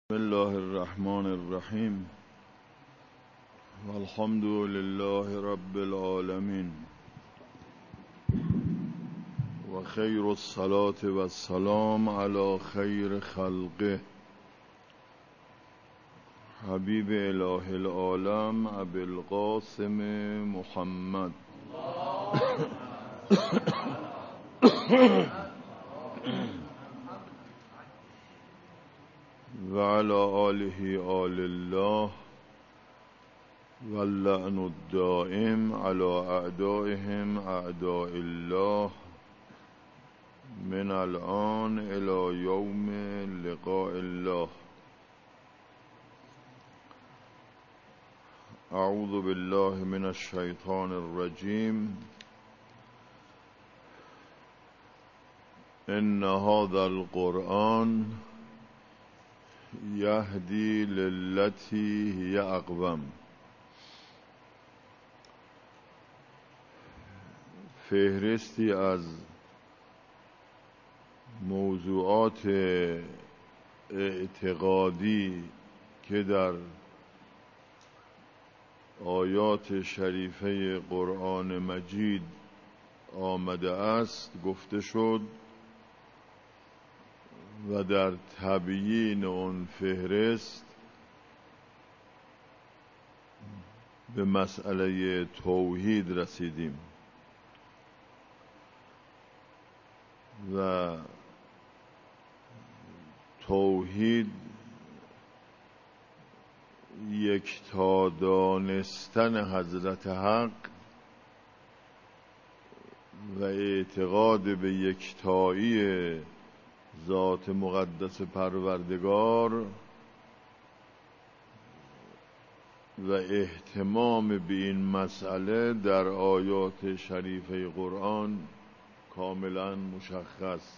بسم الله الرحمن الرحیم والحمد لله رب العالمین و خیر الصلاة و السلام علی خیر خلقه حبیب اله العالم ابی القاسم محمد و علی آله آل الله واللعن الدائم علی اعدائهم اعداء الله من الآن الى یوم لقاء الله. اعوذ بالله من الشیطان الرجیم. ان هذا القرآن یهدی للتی هی اقوم. فهرستی از موضوعات اعتقادی که در آیات شریفه قرآن مجید آمده است گفته شد و در تبیین اون فهرست به مسئله توحید رسیدیم و توحید یکتا دانستن حضرت حق و اعتقاد به یکتایی ذات مقدس پروردگار و اهتمام به این مسئله در آیات شریفه قرآن کاملا مشخص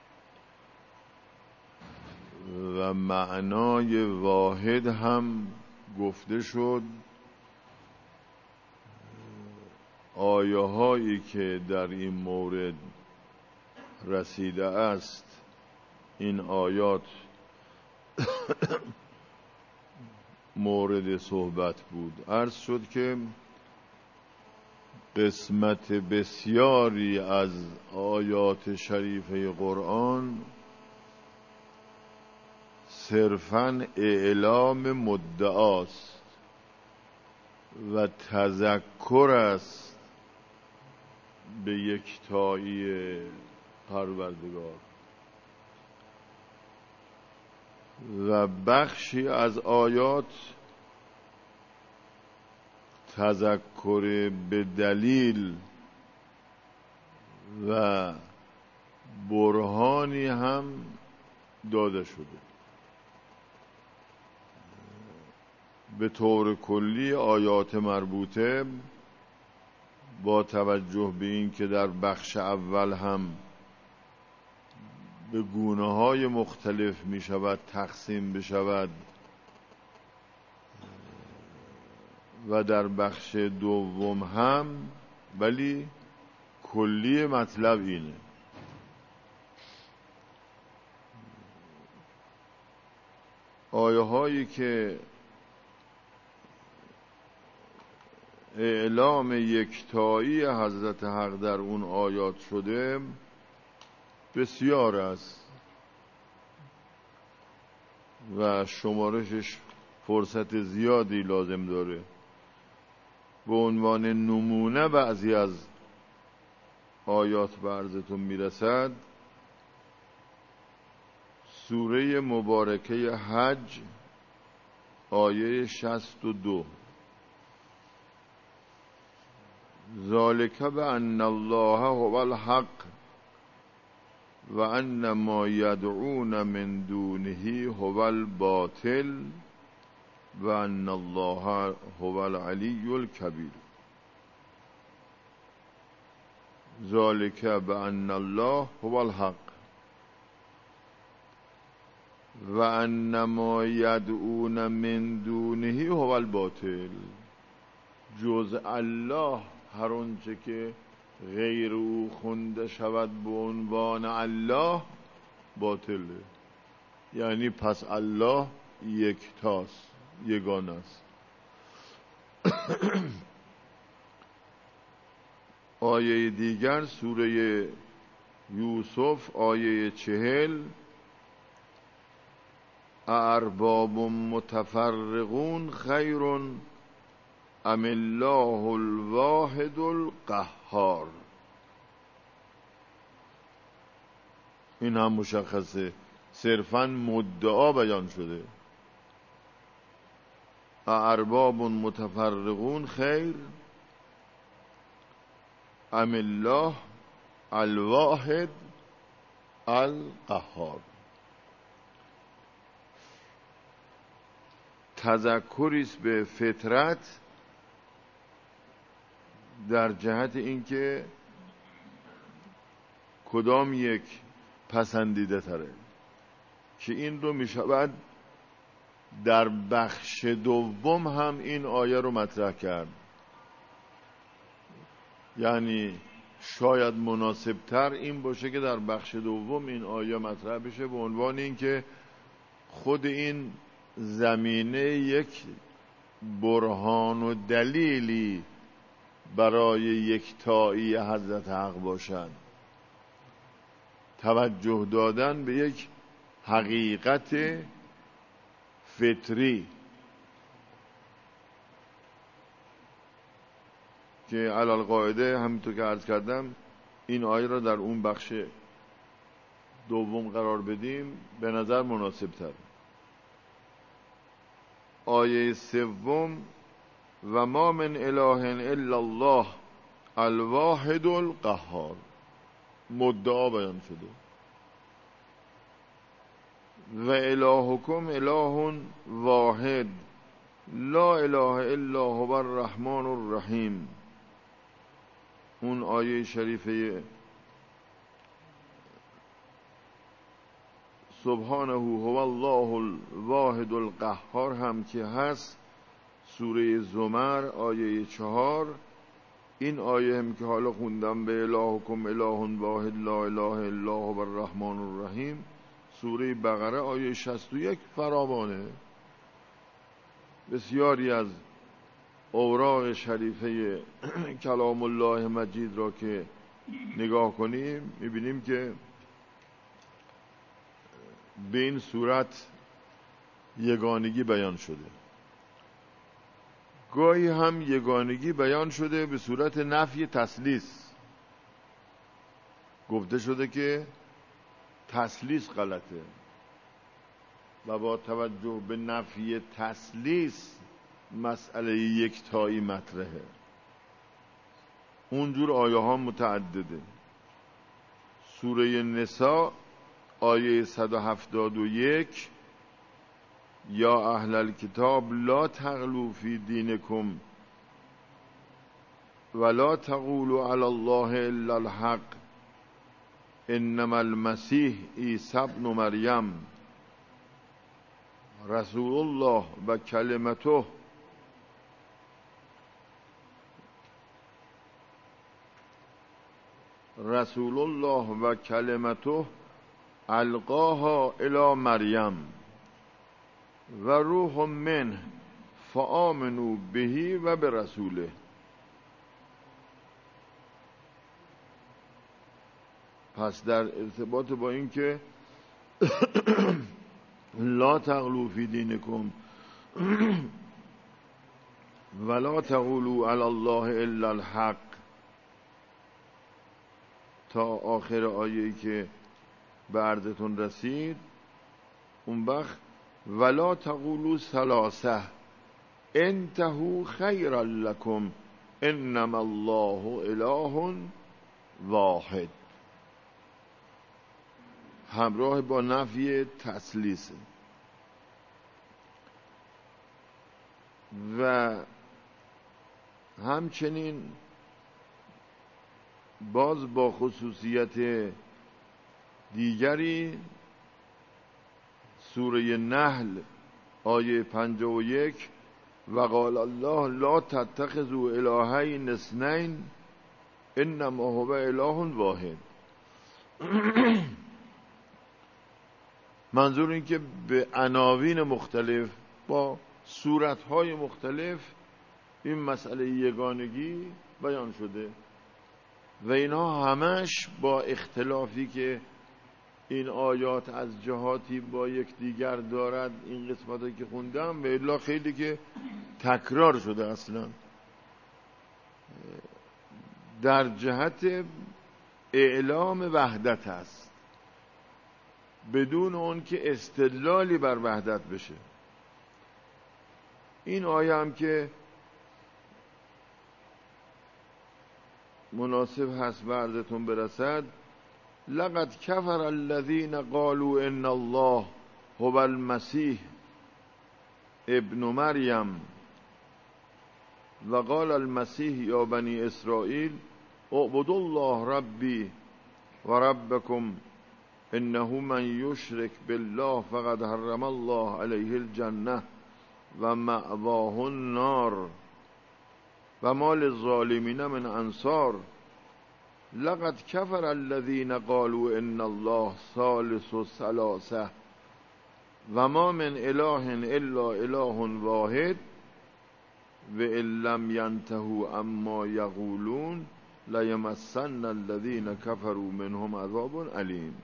و معنای واحد هم گفته شد. آیه هایی که در این مورد رسیده است این آیات مورد صحبت بود. عرض شد که قسمت بسیاری از آیات شریفه قرآن صرفاً اعلام مدعاست و تذکر است به یکتایی پروردگار و بخشی از آیات تذکر به دلیل و برهانی هم داده شده. به طور کلی آیات مربوطه با توجه به این که در بخش اول هم به گونه‌های مختلف می شود تقسیم بشود و در بخش دوم هم، ولی کلی مطلب اینه. آیه هایی که اعلام یکتایی حضرت حق در اون آیات شده بسیار است و شمارشش فرصت زیادی لازم داره. به عنوان نمونه بعضی از آیات به عرضتون میرسد. سوره مبارکه حج آیه 62: ذالک بأن الله هو الحق و ان ما یدعون من دونه هو الباطل و ان الله هو العلی الکبیر. ذالک بأن الله هو الحق و ان ما یدعون من دونه هو الباطل. جز الله هر آنچه که غیر او خونده شود به عنوان الله باطله. یعنی پس الله یکتاست، یگانه است. آیه دیگر سوره یوسف آیه 40 ارباب متفرقون خیر ام الله الواحد القهار. این هم مشخصه، صرفاً مدعا بیان شده. ارباب متفرقون خیر ام الله الواحد القهار. تذکری است به فطرت در جهت اینکه کدام یک پسندیده تره، که این رو می شود در بخش دوم هم این آیه رو مطرح کرد. یعنی شاید مناسب تر این باشه که در بخش دوم این آیه مطرح بشه به عنوان اینکه خود این زمینه یک برهان و دلیلی برای یکتایی حضرت حق باشد، توجه دادن به یک حقیقت فطری که علال قاعده همینطور که عرض کردم این آیه را در اون بخش دوم قرار بدیم به نظر مناسب تر. آیه سوم و ما من اله الا الله الواحد القهار، مدعا بیان شده. و الهکم اله واحد لا اله الا هو الرحمن الرحیم. اون آیه شریفه سبحانه هو الله الواحد القهار هم که هست سوره زمر آیه 4. این آیه هم که حالا خوندم به الهکم اله واحد لا اله الا هو الرحمن الرحیم سوره بقره آیه 61 فراوانه. بسیاری از اوراق شریفه کلام الله مجید را که نگاه کنیم میبینیم که به این صورت یگانگی بیان شده. گاهی هم یگانگی بیان شده به صورت نفی تثلیث. گفته شده که تثلیث غلطه و با توجه به نفی تثلیث مسئله یکتایی مطرحه. اونجور آیه ها متعدده. سوره نساء آیه 171 یا اهل الکتاب لا تغلوا فی دینکم ولا تقولوا علی الله الا الحق انما المسیح عیسی ابن مریم رسول الله و کلمته القاها الی مریم و روح منه فآمنوا به و برسوله. پس در ارتباط با این که لا تغلوا فی دینکم ولا تقولوا علی الله الا الحق تا آخر آیه‌ای که به عرضتون رسید، اون وقت ولا تقولوا ثلاثه انتهوا خیرا لکم انما الله اله واحد، همراه با نفی تثلیث. و همچنین باز با خصوصیت دیگری سوره نحل آیه 51 و قال الله لا تتخذوا الهین اثنین انما هو اله واحد. منظور این که به عناوین مختلف با صورتهای مختلف این مسئله یگانگی بیان شده و اینها همش با اختلافی که این آیات از جهاتی با یکدیگر دارد، این قسمتی که خوندم و الا خیلی که تکرار شده اصلا در جهت اعلام وحدت است بدون اون که استدلالی بر وحدت بشه. این آیه هم که مناسب هست بردتون برسد، لقد کفر الذین قالوا ان الله هو المسیح ابن مریم و قال المسیح یا بنی اسرائیل اعبدوا الله ربی و ربکم انه من یشرک بالله فقد حرم الله علیه الجنه و مأواه النار و ما للظالمین من انصار. لقد کفر الذین قالوا ان الله ثالث ثلاثه و ما من اله الا اله واحد و ان لم ینتهوا اما یقولون لیمسن الذین کفروا منهم عذاب علیم.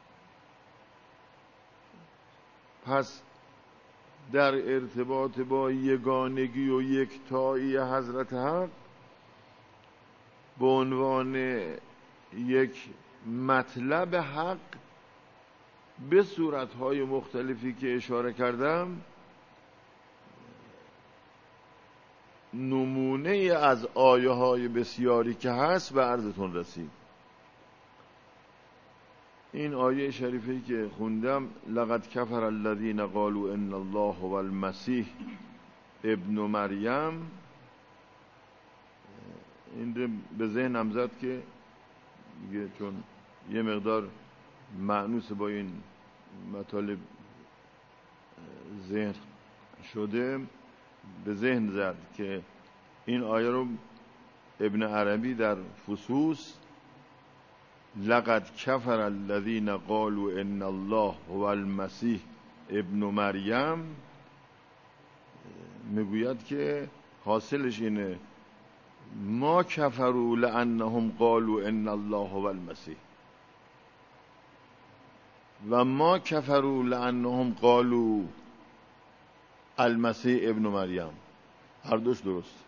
پس در ارتباط با یگانگی و یکتایی حضرت حق به عنوان یک مطلب حق به صورتهای مختلفی که اشاره کردم نمونه از آیه های بسیاری که هست به عرضتون رسید. این آیه شریفی که خوندم لقد کفر الذین قالوا ان الله هو المسیح ابن مریم، این به ذهنم زد که دیگه چون یه مقدار معنوس با این مطالب ذهن شده به ذهن زد که این آیه رو ابن عربی در فصوص لقد کفر الذین قالوا ان الله هو المسیح ابن مریم میگوید که حاصلش اینه ما کفروا لانهم قالوا ان الله هو المسیح و ما کفروا لانهم قالوا المسیح ابن مریم. هر دوش درست،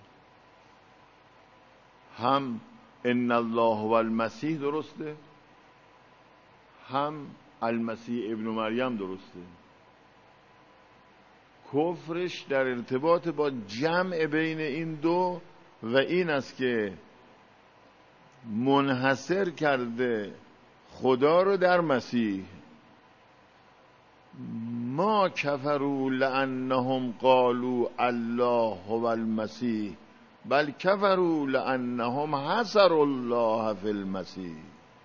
هم ان الله هو المسیح درسته هم المسیح ابن مریم درسته. کفرش در ارتباط با جمع بین این دو و این است که منحصر کرده خدا رو در مسیح. ما کفروا لانهم قالوا الله هو المسیح بل کفروا لانهم حصروا الله فی المسیح.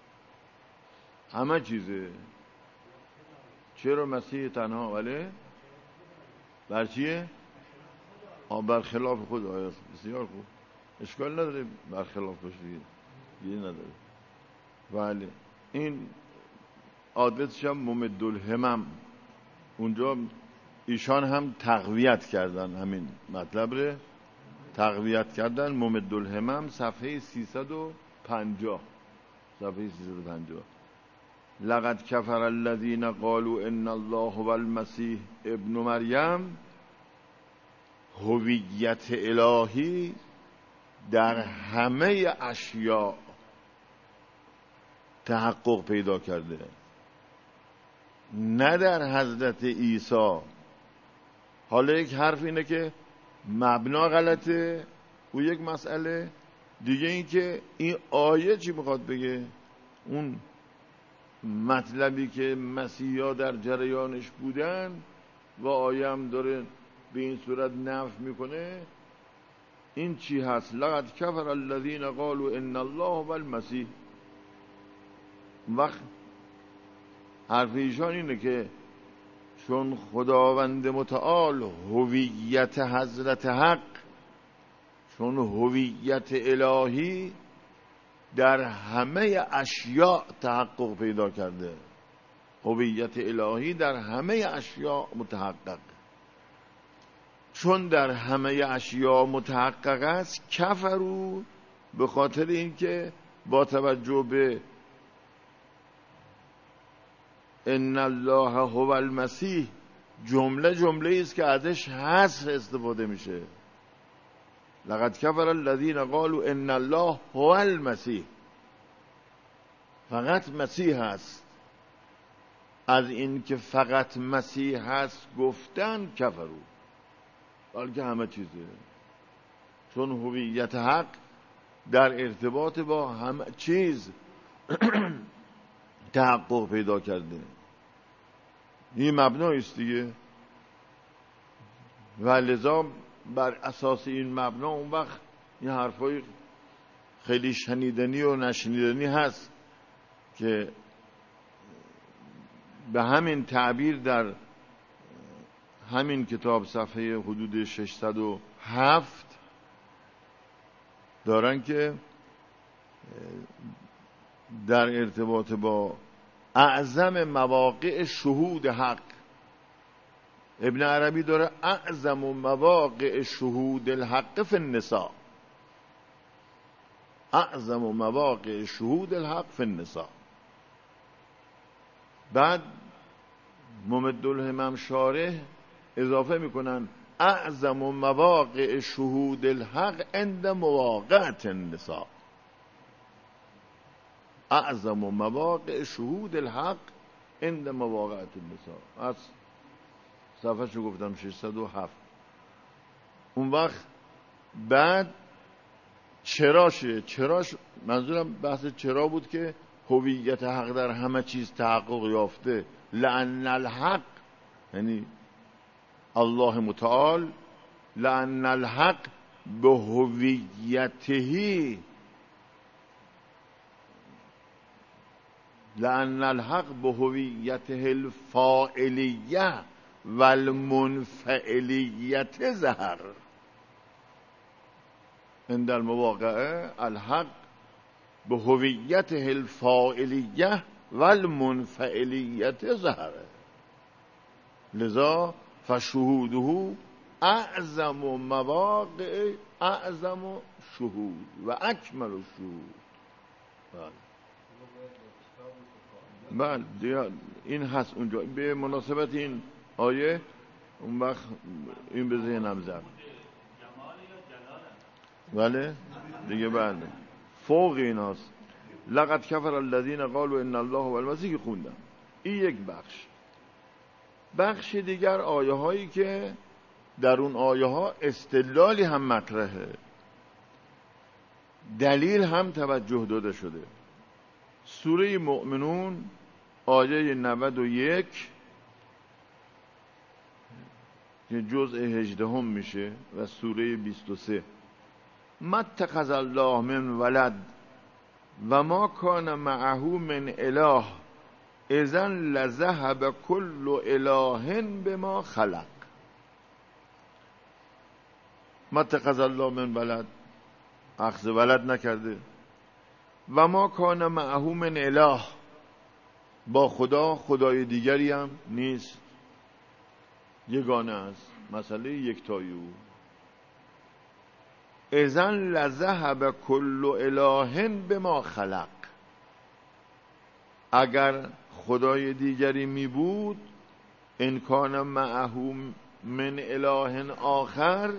همه چیزه. چرا مسیح تنها؟ ولی بر چیه؟ بر خلاف خود. آیه بسیار خوب، اشکال نداره بر خلاف باشه دیگه نداره. ولی این آدرسش هم ممد الهمم، اونجا ایشان هم تقویت کردن همین مطلب رو تقویت کردن. ممد الهمم صفحه 350 لقد کفر الذین قالوا ان الله هو المسیح ابن مریم، هویت الهی در همه اشیاء تحقق پیدا کرده، نه در حضرت عیسی. حالا یک حرف اینه که مبنا غلطه و یک مسئله دیگه این که این آیه چی میخواد بگه. اون مطلبی که مسیحا در جریانش بودن و آیه هم داره به این صورت نفی میکنه. این چی هست؟ لقد کفر الذین قالوا ان الله هو المسیح. وقت حرف ایشان اینه که چون خداوند متعال هویت حضرت حق، چون هویت الهی در همه اشیاء تحقق پیدا کرده، هویت الهی در همه اشیاء متحقق. چون در همه اشیاء محقق است، کفروا، به خاطر اینکه با توجه به ان الله هو المسیح جمله است که ازش حصر استفاده میشه. لقد کفر الذین قالوا ان الله هو المسیح، فقط مسیح هست. از این که فقط مسیح هست گفتن کفروا، بلکه همه چیزه. چون هویت حق در ارتباط با همه چیز تحقق پیدا کرده. این مبنایی است دیگه، و لذا بر اساس این مبنا اون وقت این حرفای خیلی شنیدنی و نشنیدنی هست که به همین تعبیر در همین کتاب صفحه حدود 607 دارن که در ارتباط با اعظم مواقع شهود حق، ابن عربی داره اعظم مواقع شهود الحق فی النساء، اعظم مواقع شهود الحق فی النساء. بعد ممد الهمم شارح اضافه میکنن اعظم مواقع شهود الحق عند مواقعة النساء، اعظم مواقع شهود الحق عند مواقعة النساء. از صفحه شو گفتم 607. اون وقت بعد چراش منظورم بحث چرا بود که هویت حق در همه چیز تحقق یافته. لأن الحق یعنی الله متعال، لأن الحق به هویته، لأن الحق به هویته الفاعلیه و المنفعلیت ظهر. عند المواقعه الحق به هویته الفاعلیه و المنفعلیت ظهر، لذا فشهوده اعظم مواقع اعظم شهود و اکمل الشهود. بله این هست اونجا به مناسبت این آیه. اون وقت این به ذهنم زد. بله دیگه بله فوق ایناست. لقد کفر الذین قالوا ان الله هو المسیح خوندم. این یک بخش دیگر آیه هایی که در اون آیه ها استدلالی هم مطرحه، دلیل هم توجه داده شده. سوره مؤمنون آیه 91 که جزء 18 میشه و سوره 23 ما اتخذ الله من ولد و ما کان معه من اله اذا لذهب كل اله بما خلق. ما اتخذ الله من ولد، اخذ ولد نکرده. و ما کان معه من اله، با خدای دیگری هم نیست، یگانه است، مسئله یکتایی او. اذن لذهب کل اله بما خلق، اگر خدای دیگری می بود، ان کان معه من اله آخر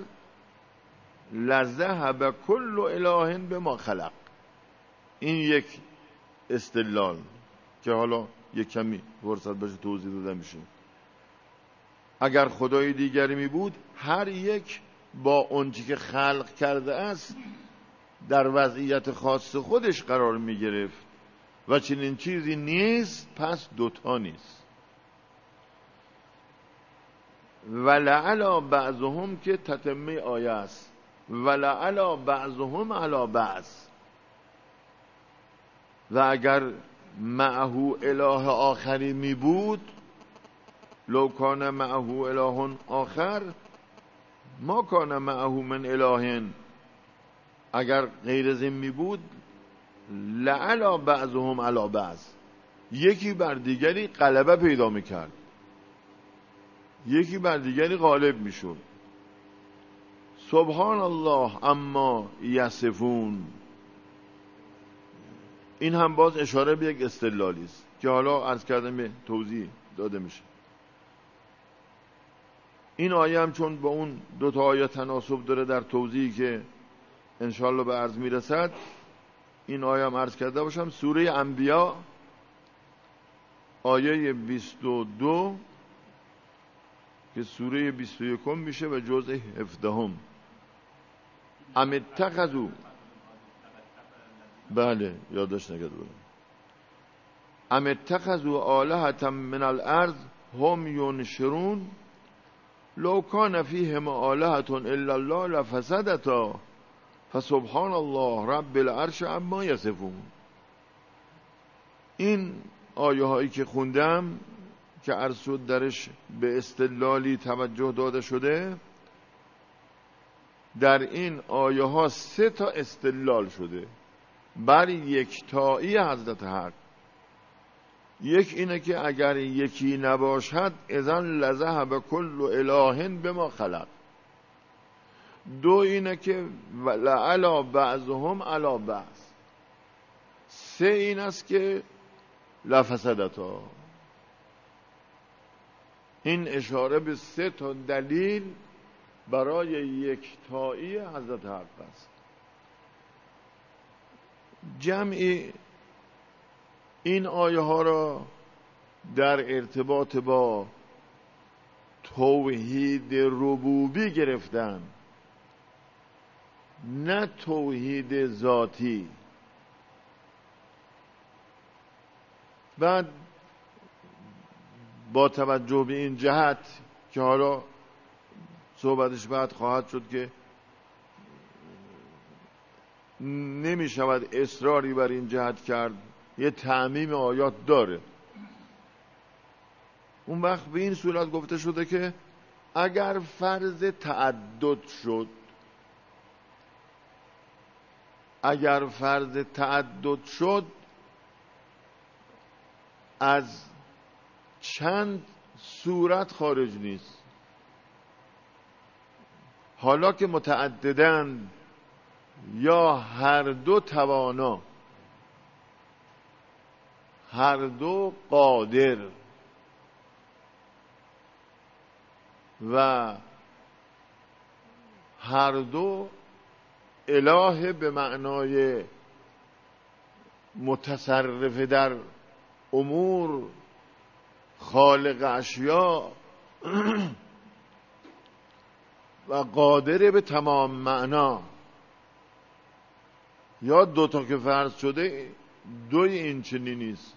لذهب کل اله بما خلق. این یک استدلال که حالا یک کمی فرصت بشه توضیح داده میشه. اگر خدای دیگری می بود، هر یک با اونچه که خلق کرده است در وضعیت خاص خودش قرار می گرفت و چنین چیزی نیست، پس دوتا نیست. ولعلا بعضهم که تتمه آیه است، ولعلا بعضهم علی بعض. و اگر معه اله آخری می بود، لو کان معه اله آخر ما کان معه من اله، اگر غیر از این می بود لعلا بعضهم علی بعض، یکی بر دیگری غلبه پیدا میکرد، یکی بر دیگری غالب میشد. سبحان الله اما یصفون، این هم باز اشاره به یک استدلالی است که حالا عرض کردم به توضیح داده میشه. این آیه هم چون با اون دو تا آیه تناسب داره در توضیحی که انشالله به عرض میرسد، این آیه هم عرض کرده باشم. سوره انبیاء آیه 22 که سوره 21 میشه و جزء 17. ام اتخذوا، بله یادش نگرد بودم، ام اتخذوا آلهة من الارض هم ینشرون لو کان فیهما آلهة الا الله لفسدتا فسبحان الله رب العرش عما یصفون. این آیه هایی که خوندم که عرض شد درش به استدلالی توجه داده شده، در این آیه ها 3 تا استدلال شده بر یکتایی حضرت حق. یک اینه که اگر یکی نباشد اذن لذهب کل اله بما خلق. 2 اینه که لعلی بعضهم علی بعض. 3 این است که لفسدتا. این اشاره به 3 تا دلیل برای یکتایی حضرت حق است. جمعی این آیه ها را در ارتباط با توحید ربوبی گرفتن، نه توحید ذاتی. بعد با توجه به این جهت که حالا صحبتش بعد خواهد شد که نمی شود اصراری بر این جهت کرد، یه تعمیم آیات داره. اون وقت به این صورت گفته شده که اگر فرض تعدد شد، اگر فرض تعدد شد، از چند صورت خارج نیست. حالا که متعددن یا هر دو توانا، هر دو قادر و هر دو اله به معنای متصرف در امور، خالق اشیاء و قادر به تمام معنا، یا 2 تا که فرض شده 2 این چنین نیست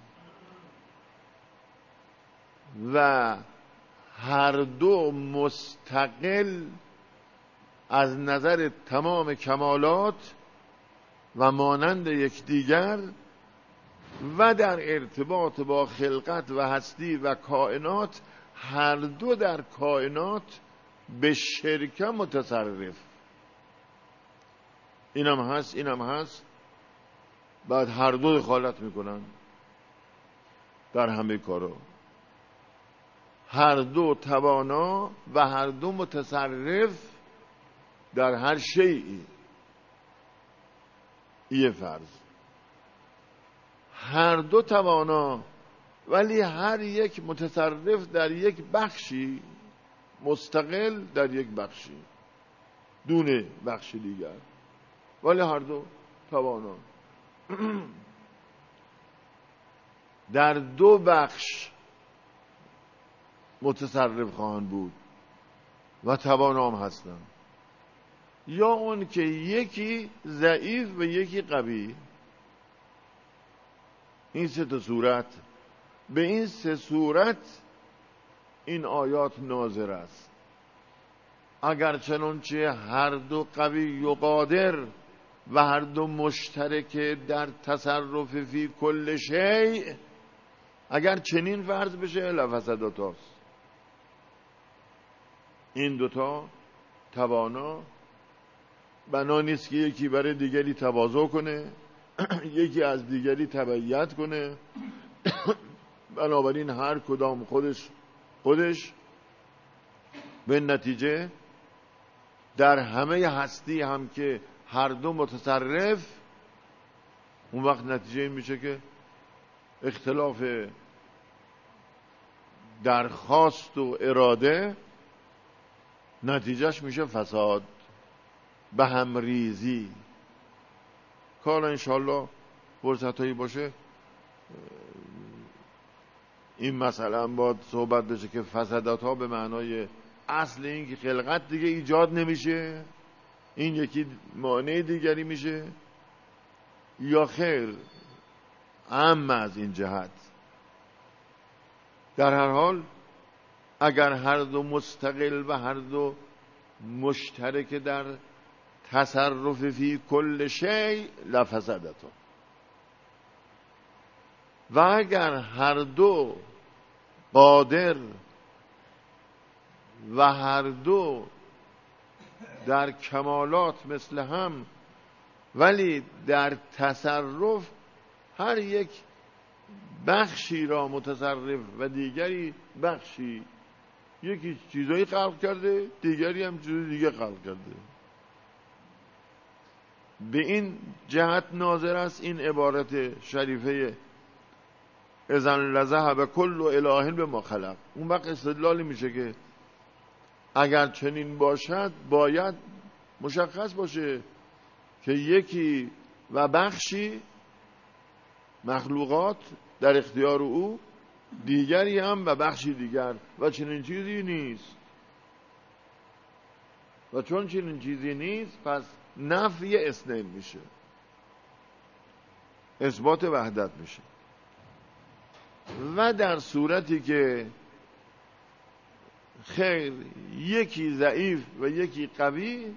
و هر دو مستقل از نظر تمام کمالات و مانند یکدیگر و در ارتباط با خلقت و هستی و کائنات، هر دو در کائنات به شرکه متصرف. اینم هست اینم هست، بعد هر دو دخالت میکنن در همه کارا، هر دو توانا و هر دو متصرف در هر شیئی. یه فرض، هر دو توانا ولی هر یک متصرف در یک بخشی، مستقل در یک بخشی دونه بخش دیگر، ولی هر دو توانا در 2 بخش متصرف خواهند بود و توانا هم هستن. یا اون که یکی ضعیف و یکی قوی. این 3 تا صورت، به این 3 صورت این آیات ناظر است. اگر چنانچه هر دو قوی و قادر و هر دو مشترک در تصرف فی کل شیء، اگر چنین فرض بشه لفسدتاست. این 2 تا توانا، بنا نیست که یکی برای دیگری تواضع کنه، یکی از دیگری تبعیت کنه. بنابراین هر کدام خودش به نتیجه در همه هستی هم که هر دو متصرف، اون وقت نتیجه این میشه که اختلاف درخواست و اراده نتیجهش میشه فساد، به هم ریزی. کالا انشالله فرصت هایی باشه این مسئله هم باید صحبت بشه که فسادات ها به معنای اصل این که خلقت دیگه ایجاد نمیشه، این یکی مانع دیگری میشه، یا خیر اما از این جهت در هر حال اگر هر دو مستقل و هر دو مشترک در تصرف فی کل شیء لفسدته، و اگر هر دو قادر و هر دو در کمالات مثل هم ولی در تصرف هر یک بخشی را متصرف و دیگری بخشی، یکی چیزایی خلق کرده دیگری هم چیز دیگه خلق کرده، به این جهت ناظر است این عبارت شریفه اذن لذهب کل اله بما خلق. اون وقت استدلالی میشه که اگر چنین باشد باید مشخص باشه که یکی و بخشی مخلوقات در اختیار او، دیگری هم و بخشی دیگر، و چنین چیزی نیست. و چون چنین چیزی نیست پس نفی اثنین میشه، اثبات وحدت میشه. و در صورتی که خیر یکی ضعیف و یکی قوی،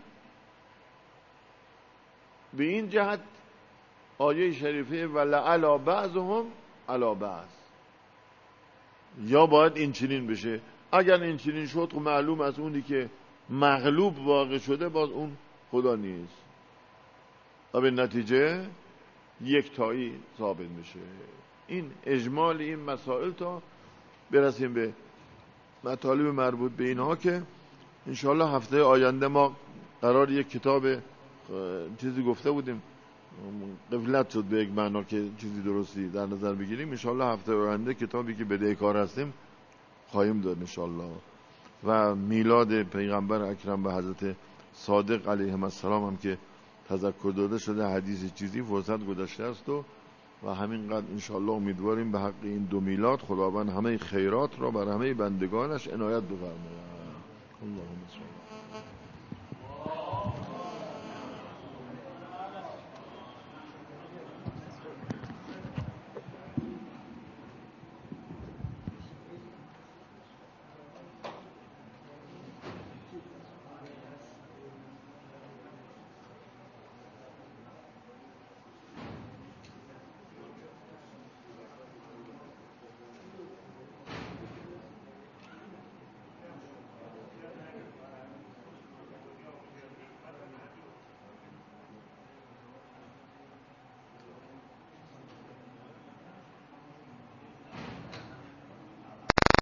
به این جهت آیه شریفه ولعلی بعضهم علی بعض، یا باید این چنین بشه. اگر این چنین شد خب معلوم از اونی که مغلوب واقع شده باز اون خدا نیست و به نتیجه یکتایی ثابت میشه. این اجمال این مسائل تا برسیم به مطالب مربوط به اینها که انشاءالله هفته آینده ما قرار یک کتاب چیزی گفته بودیم قفلت شد به یک معنا که چیزی درستی در نظر بگیریم. انشاءالله هفته آینده کتابی که بدهکار هستیم خواهیم داد انشاءالله. و میلاد پیغمبر اکرم به حضرت صادق علیه السلام هم که تذکر داده شده، حدیث چیزی فرصت گذشته است و همینقدر انشاءالله امیدواریم به حق این دو میلاد خداوند همه خیرات را بر همه بندگانش عنایت بفرماید. اللهم صل